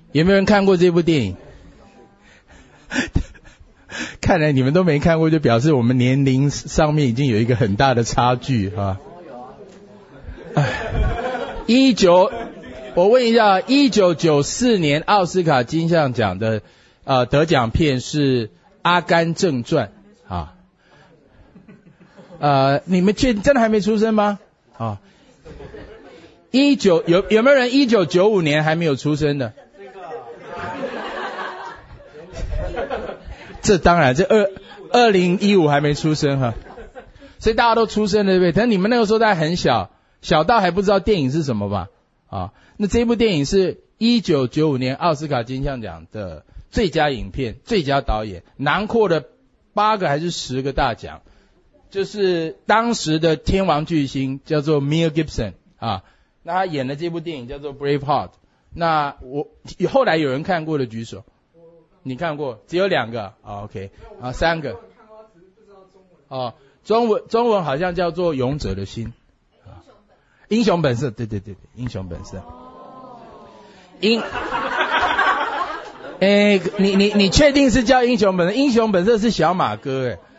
有没有人看过这部电影？看来你们都没看过，就表示我们年龄上面已经有一个很大的差距啊。我问一下，1994年奥斯卡金像奖的得奖片是《阿甘正传》啊。你们真的还没出生吗？啊，有没有人1995年还没有出生的？这当然，这2015还没出生哈，所以大家都出生了，对不对？但你们那个时候大概很小，小到还不知道电影是什么吧？啊，那这部电影是1995年奥斯卡金像奖的最佳影片、最佳导演，囊括了8个还是10个大奖，就是当时的天王巨星叫做 Mel Gibson 啊，那他演的这部电影叫做 Braveheart。那后来有人看过的举手。你看过？只有2个，OK 啊，3个。哦，中文好像叫做《勇者的心》啊，英雄本色，对，英雄本色。你确定是叫英雄本色？英雄本色是小马哥哎。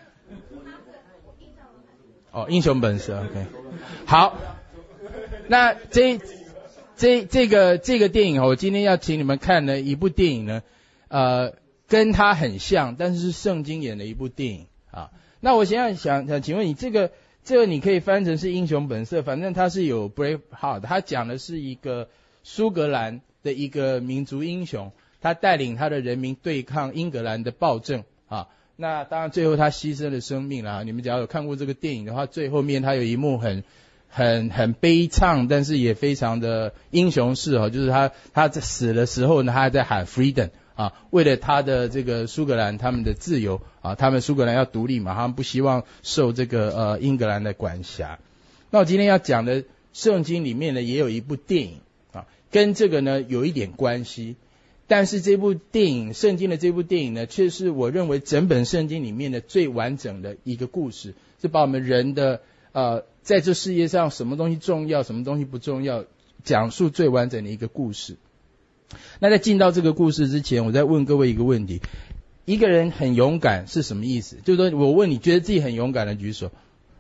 哦，英雄本色 ，OK。好，那这个电影我今天要请你们看的一部电影呢。跟他很像，但是是圣经演的一部电影啊。那我现在想请问你，这个你可以翻成是英雄本色，反正它是有 Braveheart， 它讲的是一个苏格兰的一个民族英雄，他带领他的人民对抗英格兰的暴政啊。那当然最后他牺牲了生命啦。你们只要有看过这个电影的话，最后面他有一幕很悲怆，但是也非常的英雄式哦，就是他在死的时候呢，他还在喊 freedom。啊，为了他的这个苏格兰他们的自由啊，他们苏格兰要独立嘛，他们不希望受这个英格兰的管辖。那我今天要讲的圣经里面呢，也有一部电影啊，跟这个呢有一点关系。但是这部电影，圣经的这部电影呢，却是我认为整本圣经里面的最完整的一个故事，是把我们人的在这世界上什么东西重要，什么东西不重要，讲述最完整的一个故事。那在进到这个故事之前，我再问各位一个问题：一个人很勇敢是什么意思？就是说我问你，觉得自己很勇敢的举手。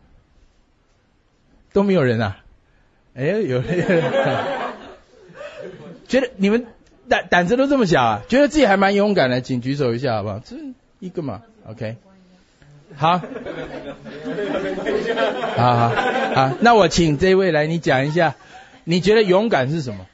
都没有人啊？哎，有人。觉得你们胆子都这么小啊？觉得自己还蛮勇敢的，请举手一下好不好？这一个嘛 ，OK。好，好，那我请这位来，你讲一下，你觉得勇敢是什么？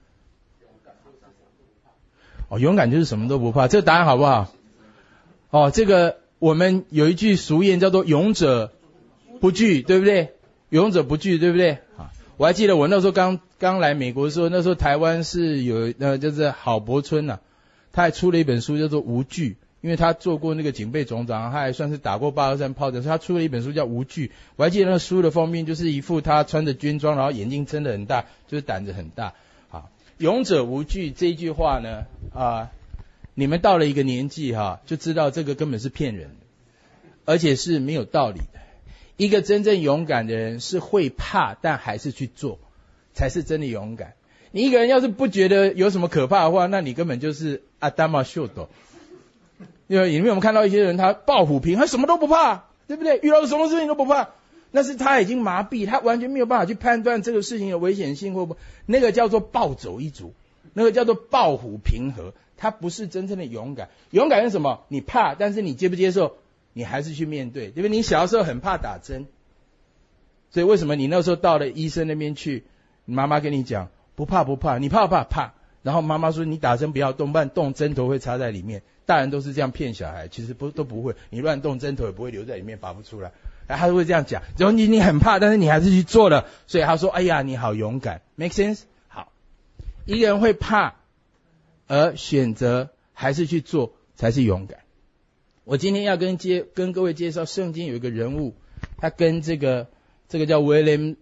哦，勇敢就是什么都不怕，这个答案好不好？哦，这个我们有一句俗谚叫做勇者不惧，对不对？勇者不惧，对不对？啊，我还记得我那时候刚来美国的时候，那时候台湾是有就是郝柏村啊，他还出了一本书叫做无惧，因为他做过那个警备总长，他还算是打过823炮的，所以他出了一本书叫无惧。我还记得那个书的封面就是一副他穿着军装，然后眼睛睁得很大，就是胆子很大。勇者无惧这一句话呢，你们到了一个年纪就知道这个根本是骗人的，而且是没有道理的。一个真正勇敢的人是会怕，但还是去做，才是真的勇敢。你一个人要是不觉得有什么可怕的话，那你根本就是阿达玛秀斗。因为里面我们看到一些人，他抱虎皮，他什么都不怕，对不对？遇到什么事情都不怕。那是他已经麻痹，他完全没有办法去判断这个事情的危险性或不，那个叫做暴走一族，那个叫做抱虎平和，他不是真正的勇敢。勇敢是什么？你怕，但是你接不接受？你还是去面对，对不对？你小的时候很怕打针，所以为什么你那时候到了医生那边去，你妈妈跟你讲不怕，你怕不怕？怕。然后妈妈说你打针不要动，不然动针头会插在里面。大人都是这样骗小孩，其实都不会，你乱动针头也不会留在里面，拔不出来。他会这样讲，然后你很怕，但是你还是去做了，所以他说：“哎呀，你好勇敢 ，make sense？” 好，一个人会怕而选择还是去做，才是勇敢。我今天要跟各位介绍圣经有一个人物，他跟这个叫 William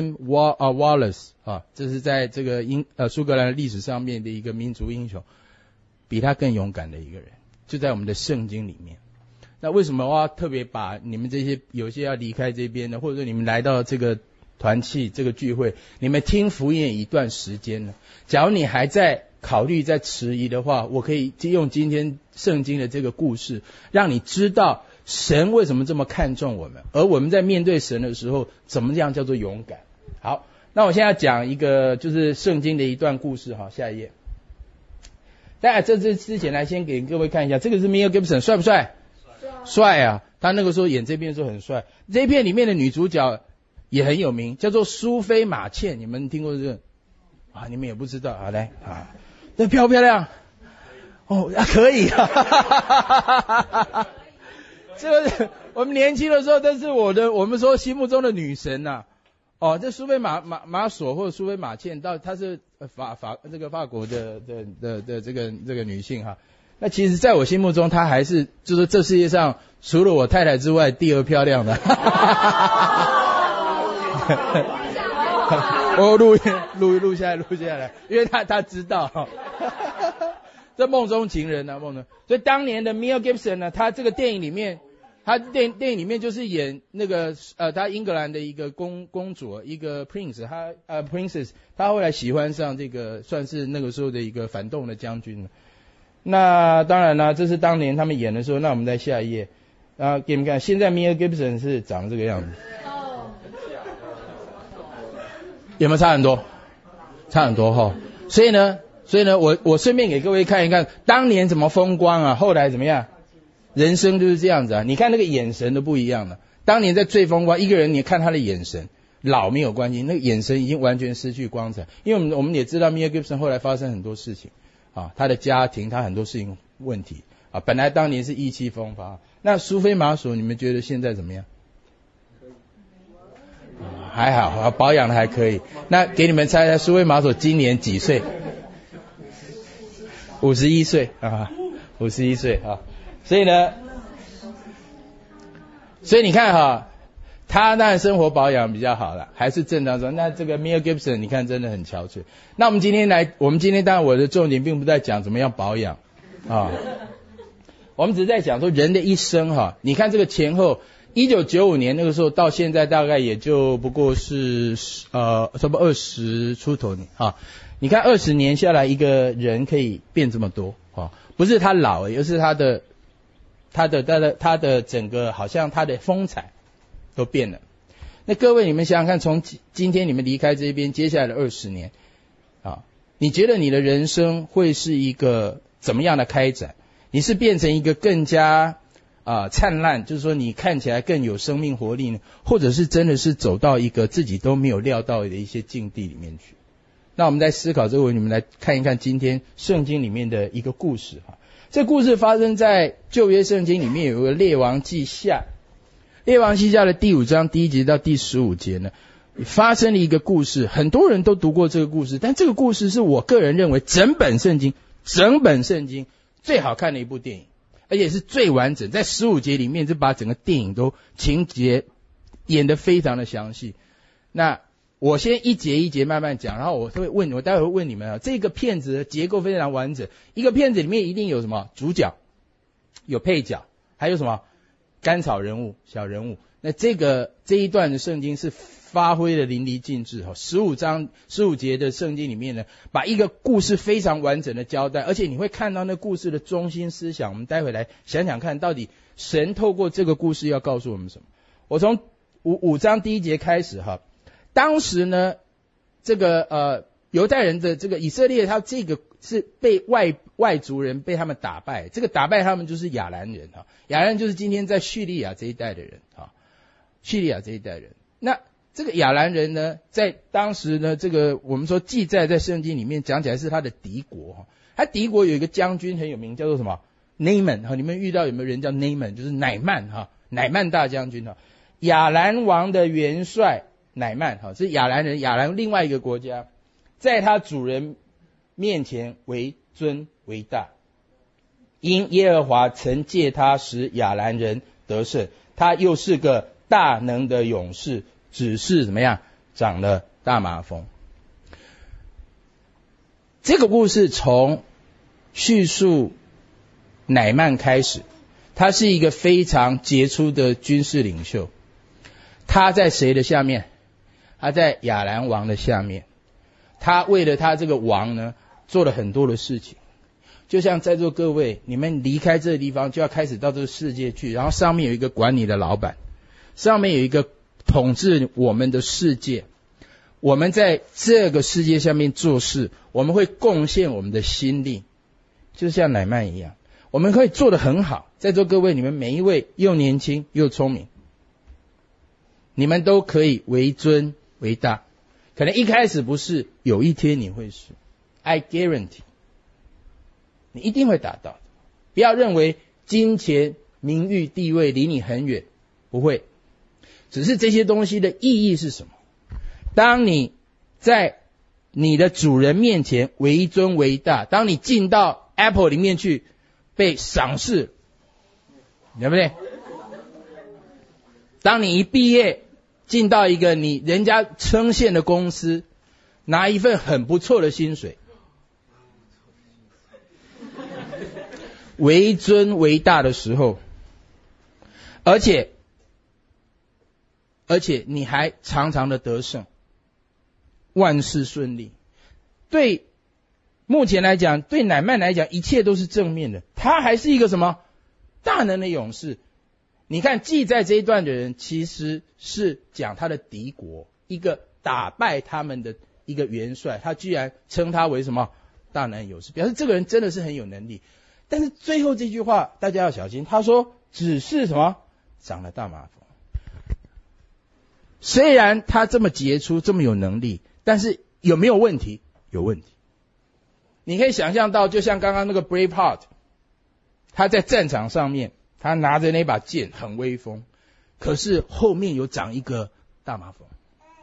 Wallace 啊，这是在这个苏格兰的历史上面的一个民族英雄，比他更勇敢的一个人，就在我们的圣经里面。那为什么我要特别把你们这些有些要离开这边的，或者说你们来到这个团契这个聚会，你们听福音一段时间呢？假如你还在考虑再迟疑的话，我可以用今天圣经的这个故事，让你知道神为什么这么看重我们，而我们在面对神的时候，怎么样叫做勇敢。好，那我现在讲一个就是圣经的一段故事哈，下一页。在这之前来先给各位看一下，这个是 Mel Gibson， 帅不帅？帅啊！他那个时候演这片的时候很帅。这片里面的女主角也很有名，叫做苏菲玛茜，你们听过这个啊？你们也不知道啊？来啊，这漂不漂亮？哦，可以啊！这个我们年轻的时候，这是我们说心目中的女神呐、哦，这苏菲玛索或者苏菲玛茜，她是法国的这个女性哈。那其实在我心目中，她还是就是这世界上除了我太太之外第二漂亮的。我录下来，因为她知道。这梦中情人啊，所以当年的 Mel Gibson 呢，他这个电影里面。他电影里面就是演那个他英格兰的一个公主，一个 princess， 他后来喜欢上这个算是那个时候的一个反动的将军。那当然啦，这是当年他们演的时候。那我们在下一页给你们看，现在 Mel Gibson 是长这个样子，有没有差很多？差很多哈。所以呢，我顺便给各位看一看当年怎么风光啊，后来怎么样？人生就是这样子啊！你看那个眼神都不一样了。当年在最风光，一个人你看他的眼神，老没有关系，那个眼神已经完全失去光彩。因为我们也知道 Mel Gibson 后来发生很多事情啊，他的家庭，他很多事情问题啊。本来当年是意气风发，那苏菲玛索你们觉得现在怎么样？还好，保养的还可以。那给你们猜猜，苏菲玛索今年几岁？51岁啊，51岁啊。所以你看哈，他当然生活保养比较好了，还是正当中。那这个 Mel Gibson 你看真的很憔悴。那我们今天当然我的重点并不在讲怎么样保养啊，我们只是在讲说人的一生哈。你看这个前后，1995年那个时候到现在大概也就不过是差不多20出头年啊。你看20年下来，一个人可以变这么多啊，不是他老，而是他的整个好像他的风采都变了。那各位你们想想看，从今天你们离开这边，接下来的20年啊，你觉得你的人生会是一个怎么样的开展？你是变成一个更加灿烂，就是说你看起来更有生命活力呢，或者是真的是走到一个自己都没有料到的一些境地里面去？那我们在思考这个问题，你们来看一看今天圣经里面的一个故事哈。这故事发生在旧约圣经里面，有一个列王记下。列王记下的第5章第1节到第15节呢，发生了一个故事，很多人都读过这个故事，但这个故事是我个人认为整本圣经最好看的一部电影，而且是最完整，在15节里面就把整个电影都情节演得非常的详细。那我先一节一节慢慢讲，然后我待会会问你们这个片子的结构非常完整。一个片子里面一定有什么主角，有配角，还有什么甘草人物、小人物。那这一段的圣经是发挥的淋漓尽致15节的圣经里面呢，把一个故事非常完整的交代，而且你会看到那故事的中心思想。我们待会来想想看，到底神透过这个故事要告诉我们什么。我从5章第1节开始哈。当时呢，这个犹太人的这个以色列，他这个是被外族人被他们打败，这个打败他们就是亚兰人哈，亚兰人就是今天在叙利亚这一带的人哈，叙利亚这一带人。那这个亚兰人呢，在当时呢，这个我们说记载在圣经里面讲起来是他的敌国哈，他敌国有一个将军很有名，叫做什么 Naaman 哈，你们遇到有没有人叫 Naaman？ 就是乃曼哈，乃曼大将军哈，亚兰王的元帅。乃曼是亚兰人，亚兰另外一个国家，在他主人面前为尊为大，因耶和华曾借他使亚兰人得胜，他又是个大能的勇士，只是怎么样长了大麻风。这个故事从叙述乃曼开始，他是一个非常杰出的军事领袖，他在谁的下面？他在亚兰王的下面，他为了他这个王呢， 做了很多的事情。就像在座各位，你们离开这个地方就要开始到这个世界去，然后上面有一个管理的老板，上面有一个统治我们的世界。我们在这个世界下面做事，我们会贡献我们的心力，就像乃縵一样，我们可以做得很好。在座各位，你们每一位又年轻又聪明，你们都可以为尊为大。可能一开始不是，有一天你会是。I guarantee。你一定会达到的。不要认为金钱、名誉、地位离你很远，不会。只是这些东西的意义是什么？当你在你的主人面前为尊为大，当你进到 Apple 里面去被赏识，对不对？当你一毕业进到一个人家称羡的公司，拿一份很不错的薪水，为尊为大的时候，而且你还常常的得胜，万事顺利。对目前来讲，对乃縵来讲，一切都是正面的。他还是一个什么大能的勇士。你看记在这一段的人，其实是讲他的敌国，一个打败他们的一个元帅，他居然称他为什么大能勇士，表示这个人真的是很有能力。但是最后这句话大家要小心，他说只是什么长了大麻风。虽然他这么杰出这么有能力，但是有没有问题？有问题。你可以想象到，就像刚刚那个 Braveheart， 他在战场上面他拿着那把剑很威风，可是后面有长一个大麻风。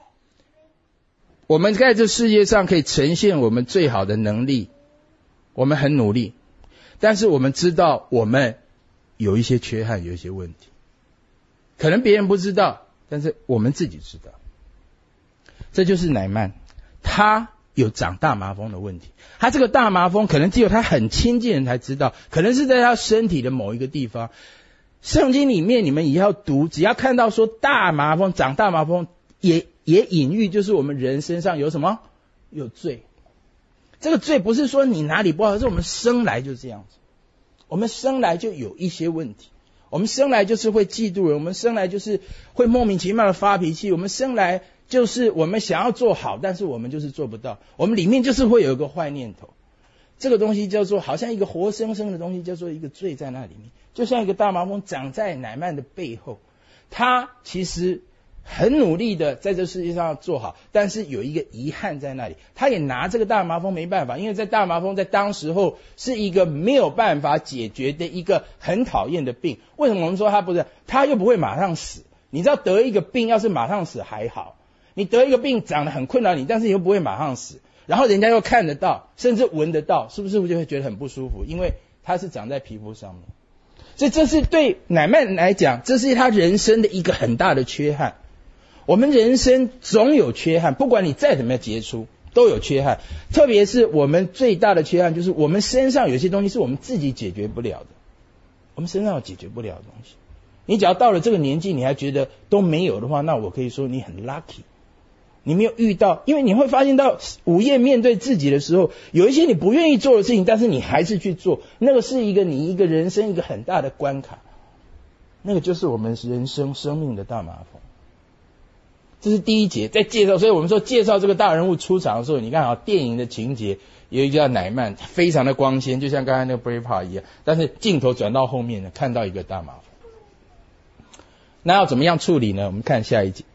我们在这世界上可以呈现我们最好的能力，我们很努力，但是我们知道我们有一些缺憾，有一些问题，可能别人不知道，但是我们自己知道。这就是乃縵，他有长大麻风的问题。他这个大麻风可能只有他很亲近的人才知道，可能是在他身体的某一个地方。圣经里面你们也要读，只要看到说大麻风长大麻风，也隐喻就是我们人身上有什么？有罪。这个罪不是说你哪里不好，是我们生来就这样子。我们生来就有一些问题，我们生来就是会嫉妒人，我们生来就是会莫名其妙的发脾气，我们生来就是我们想要做好，但是我们就是做不到，我们里面就是会有一个坏念头。这个东西叫做好像一个活生生的东西，叫做一个罪在那里面，就像一个大麻风长在乃縵的背后，他其实很努力的在这世界上做好，但是有一个遗憾在那里，他也拿这个大麻风没办法，因为在大麻风在当时候是一个没有办法解决的一个很讨厌的病。为什么我们说他不是？他又不会马上死。你知道得一个病要是马上死还好，你得一个病长得很困扰你，但是你又不会马上死，然后人家又看得到甚至闻得到，是不是就会觉得很不舒服？因为它是长在皮肤上面。所以这是对乃縵来讲，这是他人生的一个很大的缺憾。我们人生总有缺憾，不管你再怎么样杰出都有缺憾。特别是我们最大的缺憾就是我们身上有些东西是我们自己解决不了的，我们身上有解决不了的东西。你只要到了这个年纪你还觉得都没有的话，那我可以说你很 lucky， 你没有遇到。因为你会发现到午夜面对自己的时候，有一些你不愿意做的事情，但是你还是去做，那个是你一个人生一个很大的关卡，那个就是我们人生生命的大麻风。这是第一节在介绍，所以我们说介绍这个大人物出场的时候，你看啊，电影的情节有一个叫乃縵，非常的光鲜，就像刚才那个 Braveheart 一样，但是镜头转到后面呢，看到一个大麻风。那要怎么样处理呢？我们看下一节。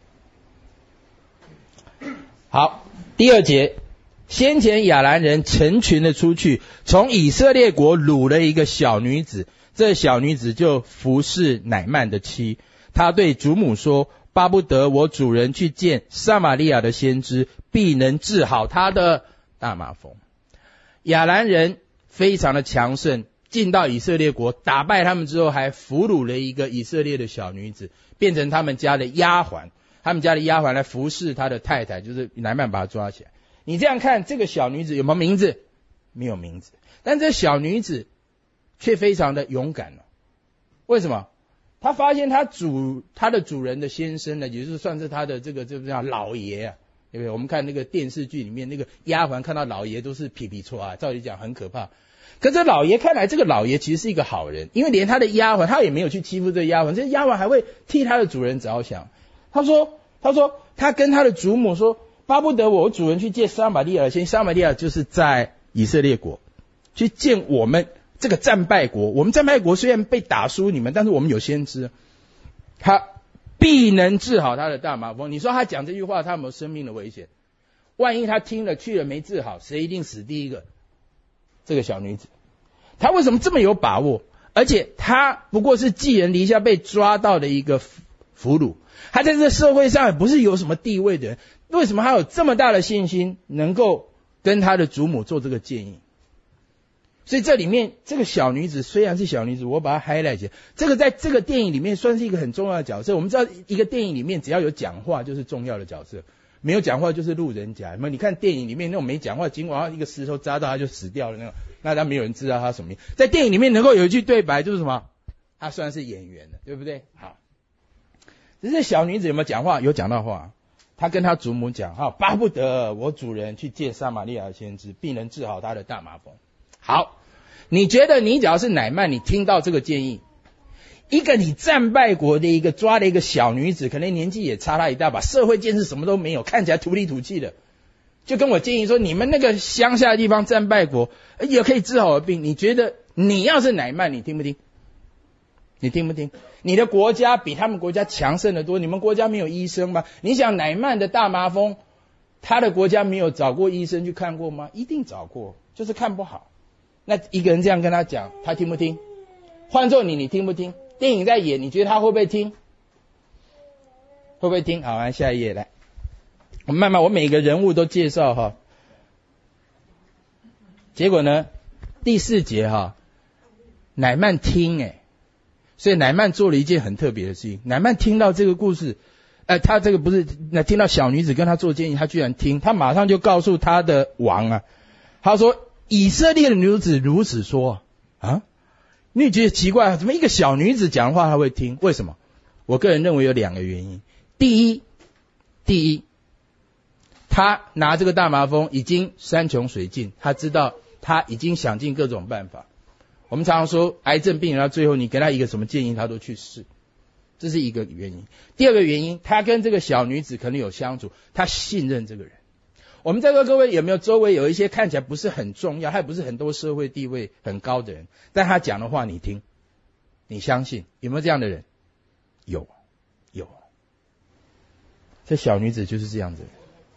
好，第二节，先前亚兰人成群的出去，从以色列国掳了一个小女子，这小女子就服侍乃縵的妻。她对主母说，巴不得我主人去见撒玛利亚的先知，必能治好他的大麻风。亚兰人非常的强盛，进到以色列国，打败他们之后，还俘虏了一个以色列的小女子，变成他们家的丫鬟。他们家的丫鬟来服侍他的太太，就是乃縵把他抓起来。你这样看，这个小女子有没有名字？没有名字。但这小女子却非常的勇敢了。为什么？他发现他的主人的先生呢，也就是算是他的这个叫老爷啊， 对不对？我们看那个电视剧里面，那个丫鬟看到老爷都是皮皮戳啊，照理讲很可怕。可是老爷看来，这个老爷其实是一个好人，因为连他的丫鬟，他也没有去欺负这个丫鬟，这丫鬟还会替他的主人着想。他说他跟他的祖母说，巴不得我主人去见撒玛利亚先，撒玛利亚就是在以色列国，去见我们这个战败国。我们战败国虽然被打输你们，但是我们有先知，他必能治好他的大麻风。你说他讲这句话，他有没有生命的危险？万一他听了去了没治好，谁一定死第一个？这个小女子。他为什么这么有把握？而且他不过是寄人篱下被抓到的一个俘虏，他在这个社会上也不是有什么地位的人，为什么他有这么大的信心能够跟他的祖母做这个建议？所以这里面这个小女子虽然是小女子，我把它 highlight 起来，这个在这个电影里面算是一个很重要的角色。我们知道一个电影里面只要有讲话就是重要的角色，没有讲话就是路人甲。你看电影里面那种没讲话，尽管一个石头扎到他就死掉了那种，那他没有人知道他什么。在电影里面能够有一句对白就是什么？他算是演员的，对不对？好，只是小女子有没有讲话？有讲到话。他跟他祖母讲，巴不得我主人去见撒玛利亚先知，必能治好他的大麻风。好，你觉得你只要是乃縵，你听到这个建议，一个你战败国的一个抓了一个小女子，可能年纪也差他一大把，社会见识什么都没有，看起来土里土气的，就跟我建议说，你们那个乡下的地方战败国也可以治好的病，你觉得你要是乃縵，你听不听？你听不听？你的国家比他们国家强盛得多，你们国家没有医生吗？你想乃縵的大麻风，他的国家没有找过医生去看过吗？一定找过，就是看不好。那一个人这样跟他讲，他听不听？换做你听不听？电影在演，你觉得他会不会听？会不会听？好，来下一页来，我们慢慢，我每个人物都介绍哈。结果呢，第4节哈，乃縵听所以乃縵做了一件很特别的事情。乃縵听到这个故事，他这个不是听到小女子跟他做建议，他居然听，他马上就告诉他的王他说以色列的女子如此说你觉得奇怪，怎么一个小女子讲话他会听？为什么？我个人认为有2个原因。第一，他拿这个大麻风已经山穷水尽，他知道他已经想尽各种办法。我们常常说癌症病人到最后你给他一个什么建议他都去试，这是一个原因。第2个原因，他跟这个小女子可能有相处，他信任这个人。我们在座各位有没有周围有一些看起来不是很重要，还不是很多社会地位很高的人，但他讲的话你听，你相信？有没有这样的人？有。这小女子就是这样子。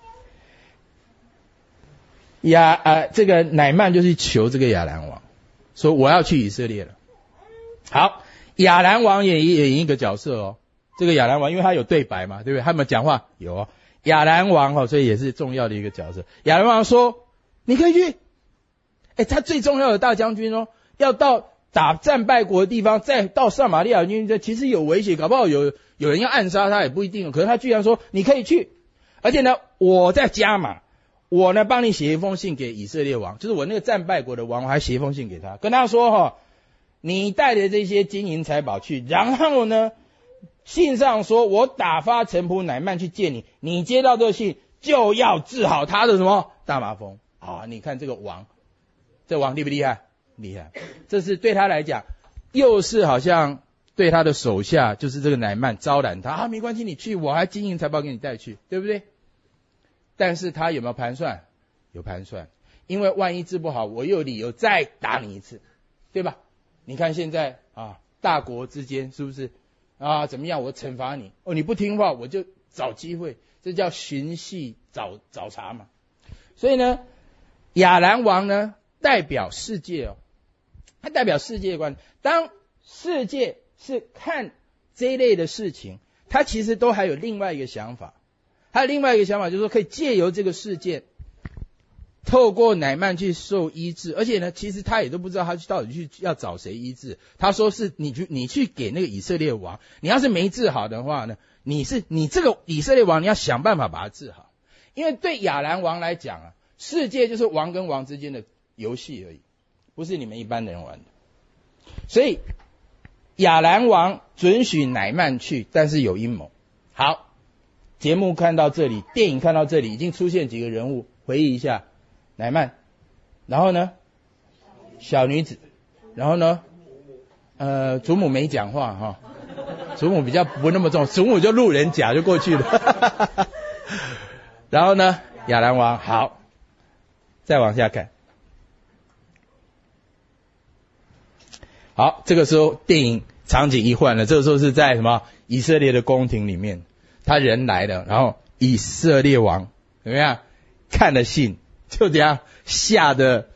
这个乃縵就去求这个亚兰王，说我要去以色列了。好，亚兰王也演一个角色这个亚兰王因为他有对白嘛，对不对？他们讲话有亚兰王所以也是重要的一个角色。亚兰王说你可以去，他最重要的大将军要到打战败国的地方，再到撒玛利亚军队，其实有危险，搞不好有人要暗杀他也不一定。可是他居然说你可以去，而且呢我再加码，我呢帮你写一封信给以色列王，就是我那个战败国的王，我还写一封信给他，跟他说你带着这些金银财宝去，然后呢信上说我打发臣仆乃縵去见你，你接到这个信就要治好他的什么大麻风。你看这个王，这王厉不厉害？厉害。这是对他来讲又是好像对他的手下就是这个乃縵招揽他没关系，你去，我还金银财宝给你带去，对不对？但是他有没有盘算？有盘算，因为万一治不好，我又有理由再打你一次，对吧？你看现在大国之间是不是怎么样？我惩罚你你不听话，我就找机会，这叫寻隙找茬嘛。所以呢，亚兰王呢代表世界他代表世界的观，当世界是看这一类的事情，他其实都还有另外一个想法。还有另外一个想法，就是说可以借由这个事件，透过乃縵去受医治，而且呢，其实他也都不知道他到底去要找谁医治。他说是你去给那个以色列王，你要是没治好的话呢，你这个以色列王你要想办法把它治好，因为对亚兰王来讲世界就是王跟王之间的游戏而已，不是你们一般人玩的。所以亚兰王准许乃縵去，但是有阴谋。好。 节目看到这里，电影看到这里，已经出现几个人物，回忆一下，乃曼，然后呢，小女子，然后呢，祖母没讲话哈，祖母比较不那么重，祖母就路人甲就过去了，然后呢，亚兰王，好，再往下看，好，这个时候电影场景一换了，这个时候是在什么以色列的宫廷里面，他人来了，然后以色列王怎么样看了信，就这样吓得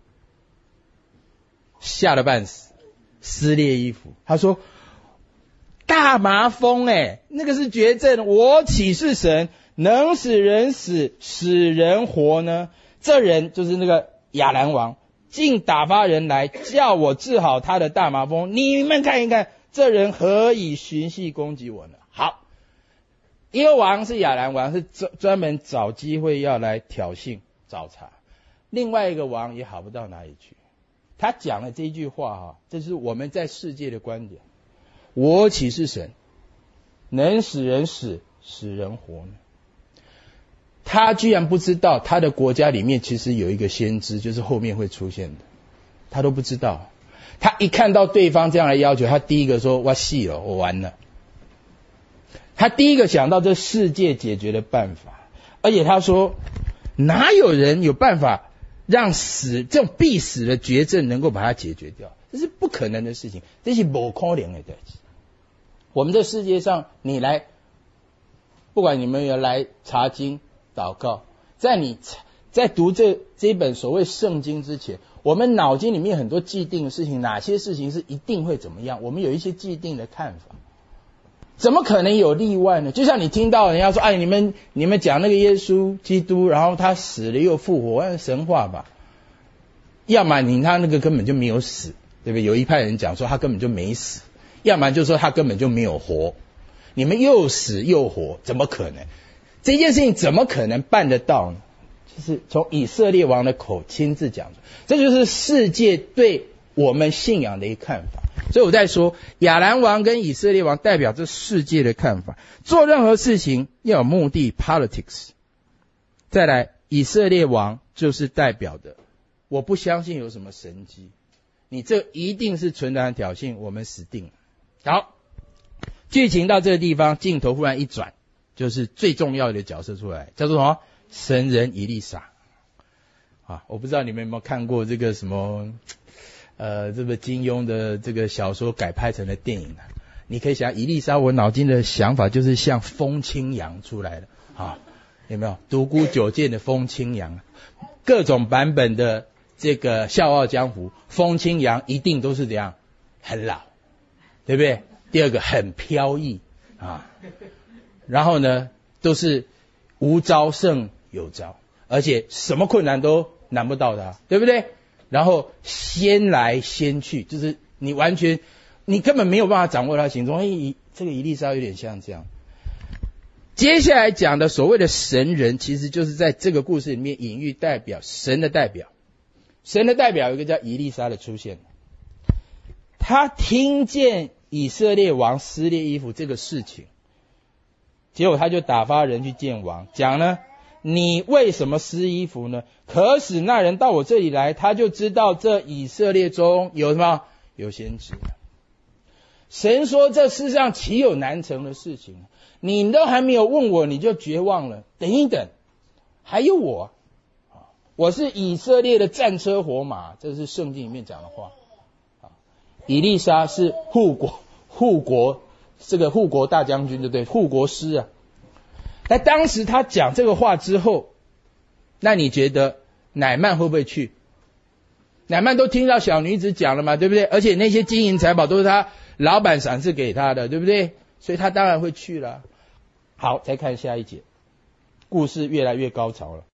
半死，撕裂衣服。他说大麻风那个是绝症，我岂是神，能使人死，使人活呢？这人就是那个亚兰王，竟打发人来叫我治好他的大麻风，你们看一看，这人何以寻隙攻击我呢？好，一个王是亚兰王，是专门找机会要来挑衅找茬，另外一个王也好不到哪里去。他讲了这句话这是我们在世界的观点，我岂是神，能使人死，使人活呢？他居然不知道他的国家里面其实有一个先知，就是后面会出现的，他都不知道。他一看到对方这样来要求，他第一个说我死了，我完了。他第一个想到这世界解决的办法，而且他说哪有人有办法让死这种必死的绝症能够把它解决掉，这是不可能的事情，这是不可能的事情。我们这世界上，你来，不管你们有来查经祷告，在读这本所谓圣经之前，我们脑筋里面很多既定的事情，哪些事情是一定会怎么样，我们有一些既定的看法，怎么可能有例外呢？就像你听到人家说，你们讲那个耶稣基督，然后他死了又复活，那神话吧？要么他那个根本就没有死，对不对？有一派人讲说他根本就没死，要么就说他根本就没有活。你们又死又活，怎么可能？这件事情怎么可能办得到呢？就是从以色列王的口亲自讲的，这就是世界对我们信仰的一个看法。所以我在说，亚兰王跟以色列王代表这世界的看法，做任何事情要有目的 politics。 再来，以色列王就是代表的，我不相信有什么神迹，你这一定是纯然挑衅，我们死定了。好，剧情到这个地方，镜头忽然一转，就是最重要的角色出来，叫做什么？神人以利沙。我不知道你们有没有看过这个什么这个金庸的这个小说改拍成的电影你可以想以利沙，我脑筋的想法就是像风清扬出来的有没有？独孤九剑的风清扬，各种版本的这个笑傲江湖，风清扬一定都是怎样？很老，对不对？第二个很飘逸然后呢都是无招胜有招，而且什么困难都难不到他，对不对？然后先来先去，就是你根本没有办法掌握他行踪。这个以利沙有点像这样。接下来讲的所谓的神人，其实就是在这个故事里面隐喻代表神的代表。神的代表有一个叫以利沙的出现，他听见以色列王撕裂衣服这个事情，结果他就打发人去见王，讲呢，你为什么撕衣服呢？可使那人到我这里来，他就知道这以色列中有什么？有先知。神说这世上岂有难成的事情？你都还没有问我，你就绝望了。等一等，还有我，我是以色列的战车火马，这是圣经里面讲的话。以利沙是护国这个护国大将军，对不对？护国师那当时他讲这个话之后，那你觉得乃曼会不会去？乃曼都听到小女子讲了嘛，对不对？而且那些金银财宝都是他老板赏赐给他的，对不对？所以他当然会去了。好，再看下一节，故事越来越高潮了。